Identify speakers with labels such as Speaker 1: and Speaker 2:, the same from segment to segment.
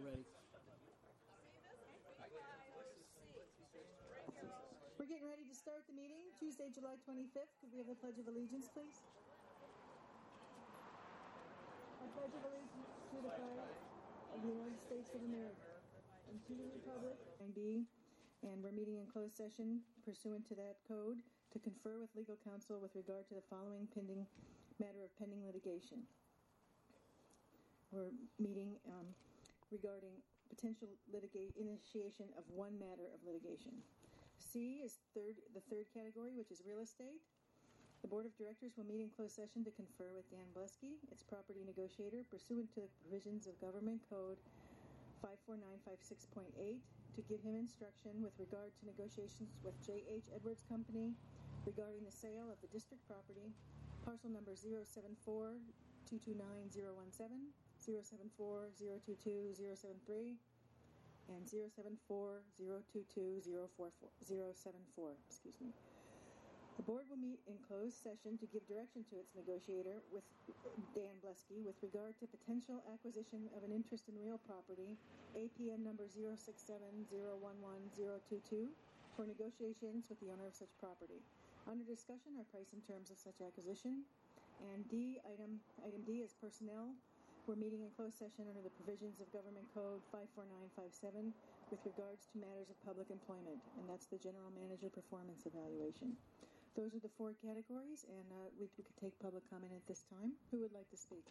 Speaker 1: ready.
Speaker 2: We're getting ready to start the meeting, Tuesday, July 25th. Could we have the Pledge of Allegiance, please? I pledge of allegiance to the flag of the United States of America and to the republic. And we're meeting in closed session pursuant to that code to confer with legal counsel with regard to the following matter of pending litigation. We're meeting regarding potential initiation of one matter of litigation. C is the third category, which is real estate. The Board of Directors will meet in closed session to confer with Dan Blesky, its property negotiator, pursuant to the provisions of Government Code 54956.8, to give him instruction with regard to negotiations with J.H. Edwards Company regarding the sale of the district property, parcel number 074-229-017, 074-022-073, and 074-022-074. Excuse me. The board will meet in closed session to give direction to its negotiator with Dan Blesky with regard to potential acquisition of an interest in real property, APN number 067011022, for negotiations with the owner of such property. Under discussion are price and terms of such acquisition. And D, item D is personnel. We're meeting in closed session under the provisions of Government Code 54957 with regards to matters of public employment, and that's the general manager performance evaluation. Those are the four categories, and we could take public comment at this time. Who would like to speak?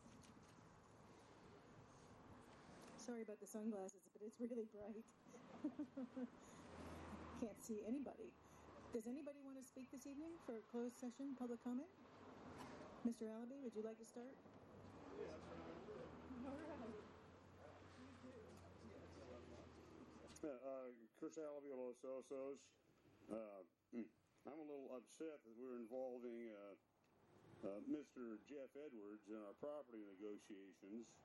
Speaker 2: Sorry about the sunglasses, but it's really bright. Can't see anybody. Does anybody want to speak this evening for closed session public comment? Mr. Allaby, would you like to start?
Speaker 3: Yes.
Speaker 2: All right.
Speaker 3: Chris Allaby, Los Osos. I'm a little upset that we're involving Mr. Jeff Edwards in our property negotiations.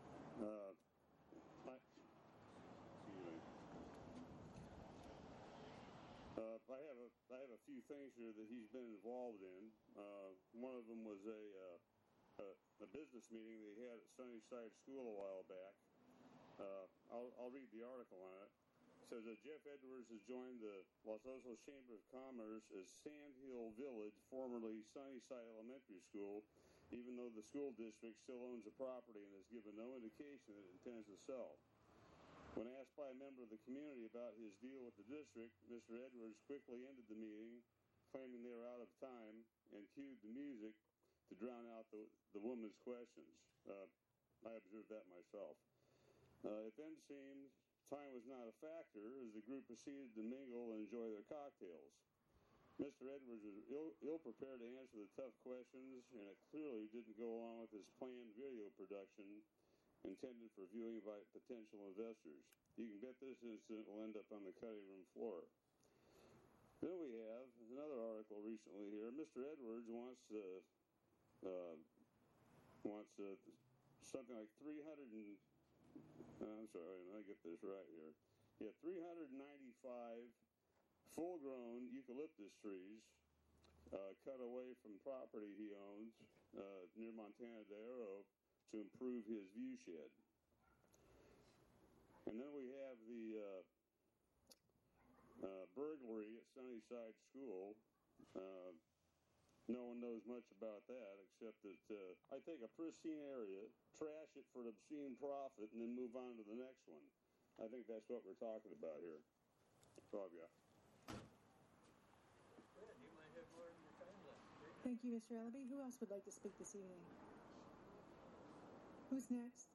Speaker 3: I have a few things here that he's been involved in. One of them was a business meeting they had at Sunnyside School a while back. I'll read the article on it. It says that Jeff Edwards has joined the Los Osos Chamber of Commerce as Sandhill Village, formerly Sunnyside Elementary School, even though the school district still owns the property and has given no indication that it intends to sell. When asked by a member of the community about his deal with the district, Mr. Edwards quickly ended the meeting, claiming they were out of time, and cued the music to drown out the woman's questions. I observed that myself. It then seemed time was not a factor as the group proceeded to mingle and enjoy their cocktails. Mr. Edwards was ill-prepared to answer the tough questions, and it clearly didn't go along with his planned video production intended for viewing by potential investors. You can bet this incident will end up on the cutting room floor. Then we have another article recently here. Mr. Edwards wants something like 395 full-grown eucalyptus trees cut away from property he owns near Montana de Oro to improve his view shed. And then we have the burglary at Sunnyside School. No one knows much about that except that I take a pristine area, trash it for an obscene profit, and then move on to the next one. I think that's what we're talking about here. That's all I've got.
Speaker 2: Thank you, Mr. Allaby. Who else would like to speak this evening? Who's next?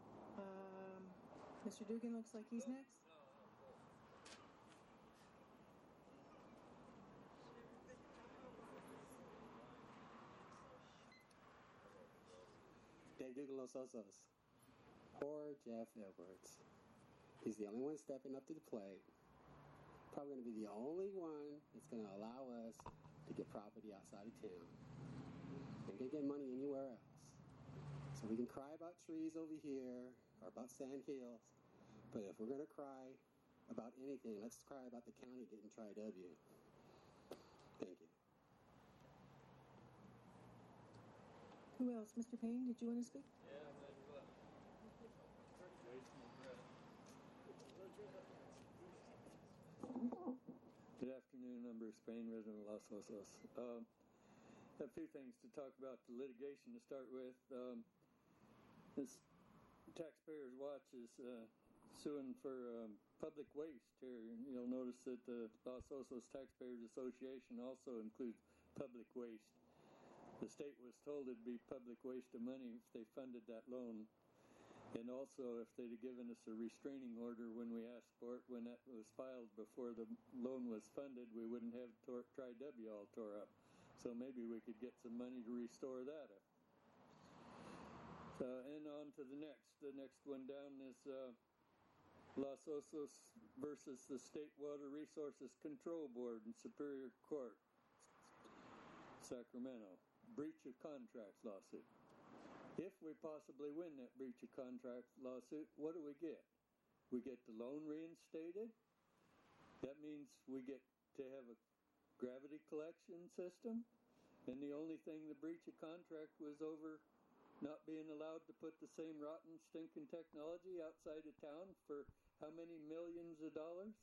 Speaker 2: Mr. Dugan looks like he's next.
Speaker 1: Dave Dugan, Los Osos. Poor Jeff Edwards. He's the only one stepping up to the plate. Probably going to be the only one that's going to allow us to get property outside of town. Ain't going to get money anywhere else. So we can cry about trees over here or about sand hills, but if we're going to cry about anything, let's cry about the county getting Tri-W. Thank you.
Speaker 2: Who else? Mr. Payne, did you want to speak?
Speaker 4: Yeah, I'm glad you left. Good afternoon. I'm Bruce Payne, resident of Los Osos. A few things to talk about the litigation to start with. This Taxpayers Watch is suing for public waste here. You'll notice that the Los Osos Taxpayers Association also includes public waste. The state was told it'd be public waste of money if they funded that loan. And also, if they'd have given us a restraining order when we asked for it, when that was filed before the loan was funded, we wouldn't have Tri-W all tore up. So maybe we could get some money to restore that. And on to the next. The next one down is Los Osos versus the State Water Resources Control Board in Superior Court, Sacramento. Breach of contract lawsuit. If we possibly win that breach of contract lawsuit, what do we get? We get the loan reinstated. That means we get to have a gravity collection system. And the only thing the breach of contract was over not being allowed to put the same rotten, stinking technology outside of town for how many millions of dollars?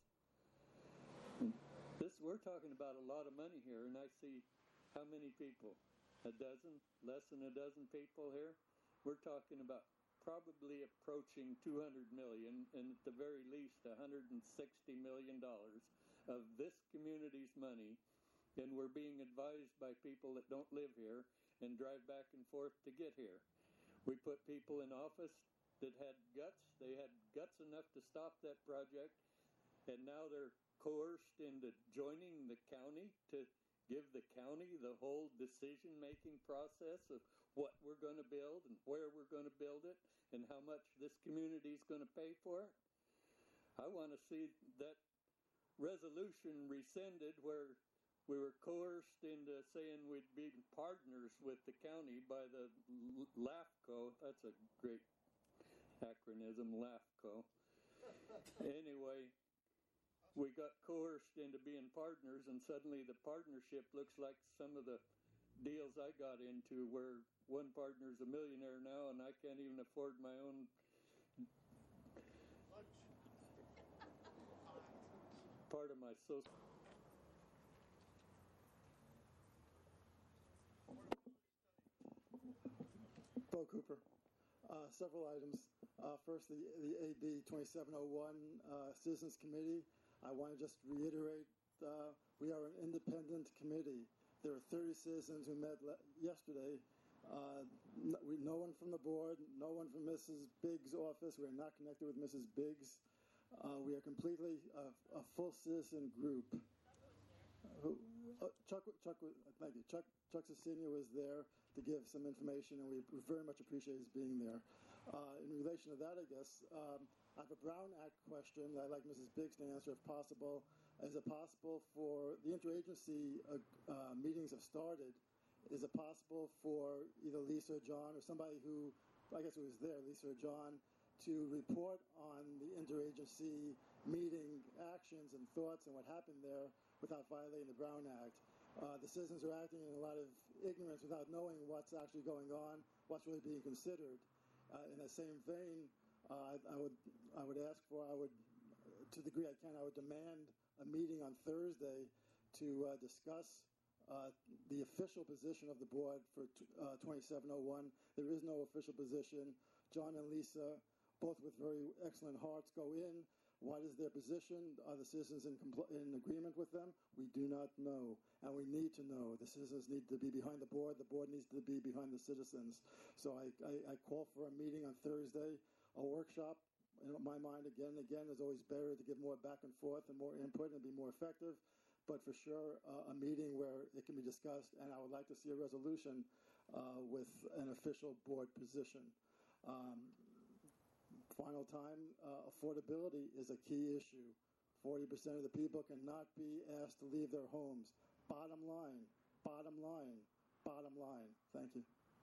Speaker 4: We're talking about a lot of money here, and I see how many people? A dozen, less than a dozen people here. We're talking about probably approaching 200 million, and at the very least $160 million of this community's money, and we're being advised by people that don't live here and drive back and forth to get here. We put people in office that had guts. They had guts enough to stop that project, and now they're coerced into joining the county to give the county the whole decision-making process of what we're going to build and where we're going to build it and how much this community is going to pay for it. I want to see that resolution rescinded where we were coerced into saying we'd be partners with the county by the LAFCO. That's a great acronym, LAFCO. Anyway, we got coerced into being partners, and suddenly the partnership looks like some of the deals I got into where one partner's a millionaire now and I can't even afford my own part of my social.
Speaker 5: Bo Cooper. Several items. First, the AB 2701 Citizens Committee. I want to just reiterate, we are an independent committee. There are 30 citizens who met yesterday. No one from the board, no one from Mrs. Biggs' office. We are not connected with Mrs. Biggs. We are completely a full citizen group. Chuck Cicigna was there to give some information, and we very much appreciate his being there. In relation to that, I guess, I have a Brown Act question that I'd like Mrs. Biggs to answer if possible. Is it possible for the interagency meetings have started? Is it possible for either Lisa or John or somebody who, I guess it was there, Lisa or John, to report on the interagency meeting actions and thoughts and what happened there without violating the Brown Act? The citizens are acting in a lot of ignorance without knowing what's actually going on, what's really being considered. In the same vein, I would ask for, to the degree I can, I would demand a meeting on Thursday to discuss the official position of the board for 2701. There is no official position. John and Lisa, both with very excellent hearts, go in. What is their position? Are the citizens in agreement with them? We do not know, and we need to know. The citizens need to be behind the board needs to be behind the citizens. So I call for a meeting on Thursday, a workshop. In my mind, again, is always better to give more back and forth and more input and be more effective. But for sure, a meeting where it can be discussed, and I would like to see a resolution with an official board position. Final time, affordability is a key issue. 40% of the people cannot be asked to leave their homes. Bottom line, bottom line, bottom line. Thank you.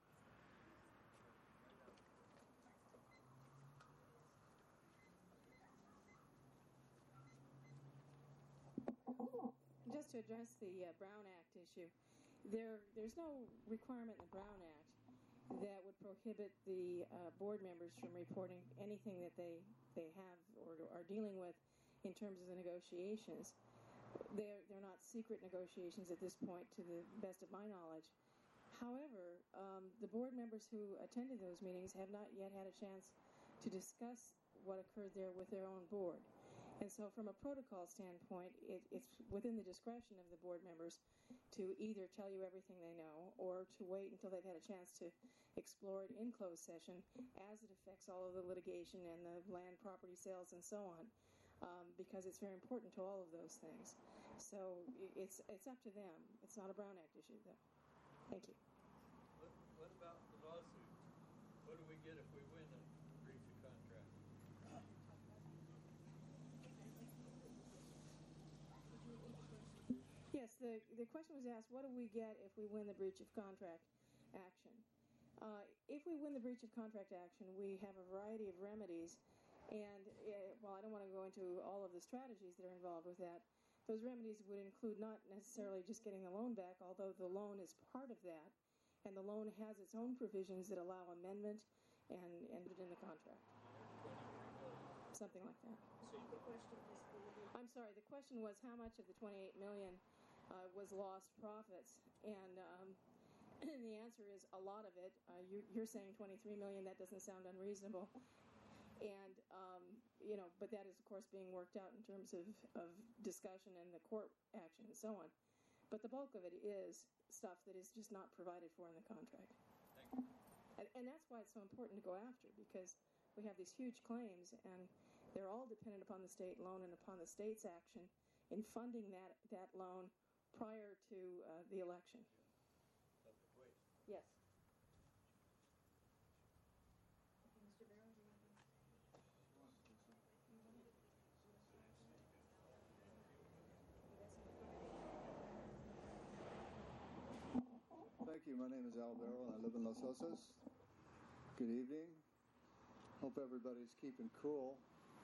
Speaker 6: Just to address the Brown Act issue, there's no requirement in the Brown Act that would prohibit the board members from reporting anything that they have or are dealing with in terms of the negotiations. They're not secret negotiations at this point, to the best of my knowledge. However, the board members who attended those meetings have not yet had a chance to discuss what occurred there with their own board. And so from a protocol standpoint, it's within the discretion of the board members to either tell you everything they know or to wait until they've had a chance to explore it in closed session as it affects all of the litigation and the land property sales and so on, because it's very important to all of those things. So it's up to them. It's not a Brown Act issue, though. Thank you.
Speaker 4: What about the lawsuit? What do we get if we win a breach of contract?
Speaker 6: Yes, the question was asked, what do we get if we win the breach of contract action? If we win the breach of contract action, we have a variety of remedies, and while I don't want to go into all of the strategies that are involved with that, those remedies would include not necessarily just getting the loan back, although the loan is part of that, and the loan has its own provisions that allow amendment and put in the contract. Something like that. I'm sorry, the question was how much of the $28 million was lost profits, and the answer is a lot of it. You're saying $23 million. That doesn't sound unreasonable, and but that is of course being worked out in terms of discussion and the court action and so on. But the bulk of it is stuff that is just not provided for in the contract.
Speaker 4: Thank you.
Speaker 6: And that's why it's so important to go after, because we have these huge claims, and they're all dependent upon the state loan and upon the state's action in funding that loan prior to the election. Yes.
Speaker 2: Mr. Barrow, do you want to?
Speaker 7: Thank you. My name is Al Barrow, and I live in Los Osos. Good evening. Hope everybody's keeping cool.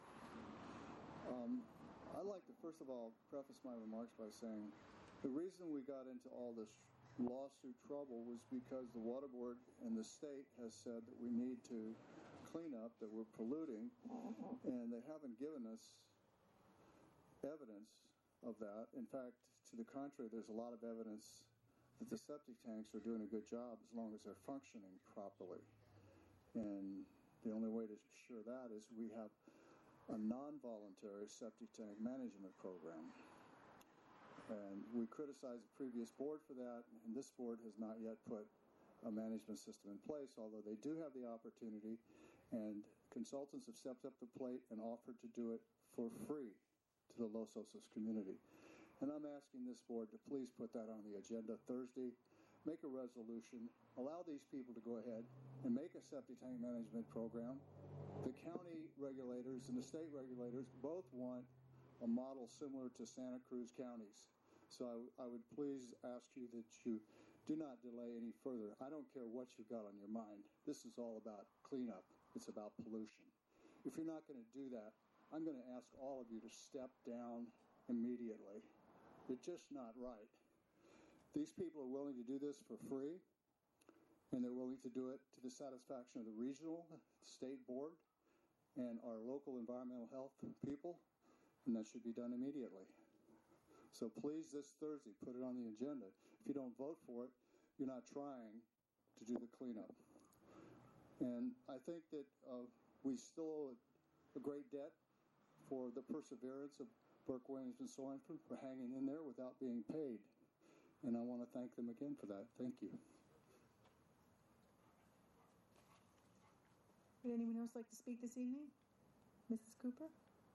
Speaker 7: I'd like to first of all preface my remarks by saying the reason we got into all this lawsuit trouble was because the water board and the state has said that we need to clean up, that we're polluting, and they haven't given us evidence of that. In fact, to the contrary, there's a lot of evidence that the septic tanks are doing a good job as long as they're functioning properly. And the only way to assure that is we have a non-voluntary septic tank management program. And we criticized the previous board for that, and this board has not yet put a management system in place, although they do have the opportunity, and consultants have stepped up the plate and offered to do it for free to the Los Osos community. And I'm asking this board to please put that on the agenda Thursday, make a resolution, allow these people to go ahead and make a septic tank management program. The county regulators and the state regulators both want a model similar to Santa Cruz counties. So I would please ask you that you do not delay any further. I don't care what you've got on your mind. This is all about cleanup. It's about pollution. If you're not going to do that, I'm going to ask all of you to step down immediately. It's just not right. These people are willing to do this for free, and they're willing to do it to the satisfaction of the regional, state board, and our local environmental health people, and that should be done immediately. So please, this Thursday, put it on the agenda. If you don't vote for it, you're not trying to do the cleanup. And I think that we still owe a great debt for the perseverance of Burke Williams and Sorensen for hanging in there without being paid. And I want to thank them again for that. Thank you.
Speaker 2: Would anyone else like to speak this evening? Mrs. Cooper?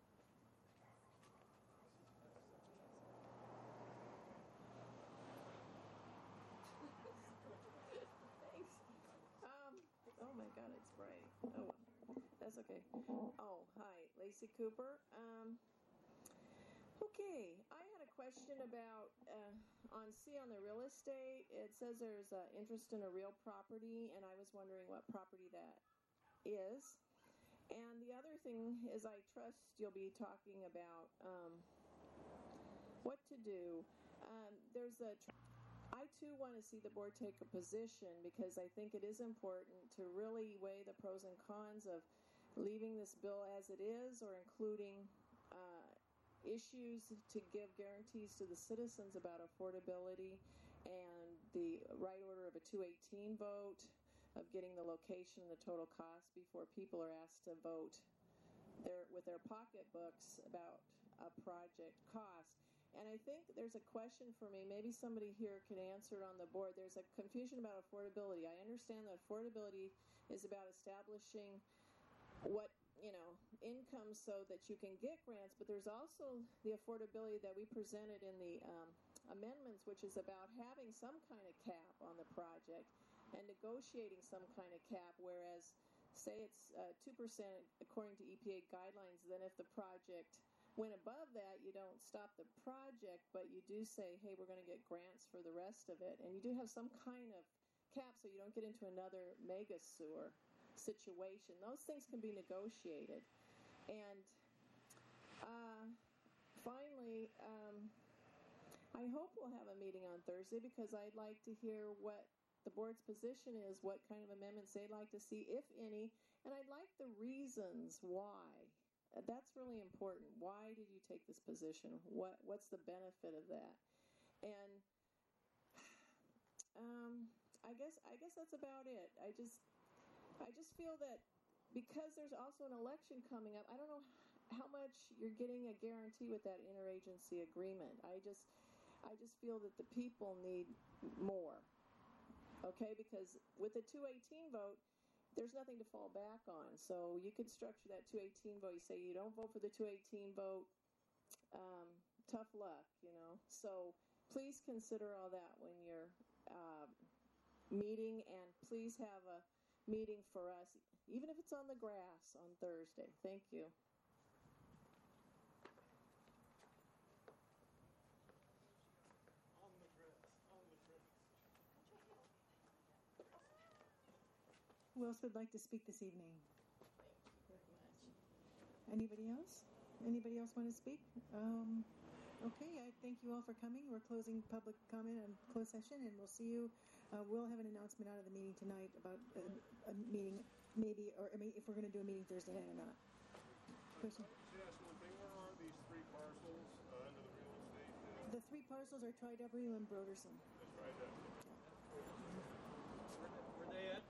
Speaker 6: Thanks. Oh my God, it's bright. Oh, that's okay. Oh, hi, Lacey Cooper. Okay, I had a question about on the real estate. It says there's interest in a real property, and I was wondering what property that is. And the other thing is, I trust you'll be talking about what to do. I too want to see the board take a position, because I think it is important to really weigh the pros and cons of leaving this bill as it is or including issues to give guarantees to the citizens about affordability and the right order of a 218 vote, of getting the location and the total cost before people are asked to vote with their pocketbooks about a project cost. And I think there's a question for me, maybe somebody here could answer it on the board. There's a confusion about affordability. I understand that affordability is about establishing what, income so that you can get grants, but there's also the affordability that we presented in the amendments, which is about having some kind of cap on the project and negotiating some kind of cap, whereas say it's 2% according to EPA guidelines, then if the project went above that, you don't stop the project, but you do say, hey, we're going to get grants for the rest of it. And you do have some kind of cap so you don't get into another mega sewer situation. Those things can be negotiated. And finally, I hope we'll have a meeting on Thursday, because I'd like to hear what the board's position is, what kind of amendments they'd like to see, if any, and I'd like the reasons why. That's really important. Why did you take this position? What's the benefit of that? And I guess that's about it. I just feel that because there's also an election coming up, I don't know how much you're getting a guarantee with that interagency agreement. I just feel that the people need more. Okay, because with the 218 vote, there's nothing to fall back on. So you could structure that 218 vote. You say you don't vote for the 218 vote, tough luck, So please consider all that when you're meeting, and please have a meeting for us, even if it's on the grass on Thursday. Thank you.
Speaker 2: Who else would like to speak this evening? Anybody else? Anybody else want to speak? Okay, I thank you all for coming. We're closing public comment and closed session, and we'll see you. We'll have an announcement out of the meeting tonight about a meeting, maybe, or if we're going to do a meeting Thursday night or not. Question?
Speaker 8: Yes, one thing. Where are these three parcels under the real estate?
Speaker 2: The three parcels are Tri-W and Broderson.
Speaker 8: That's right.
Speaker 4: Were they at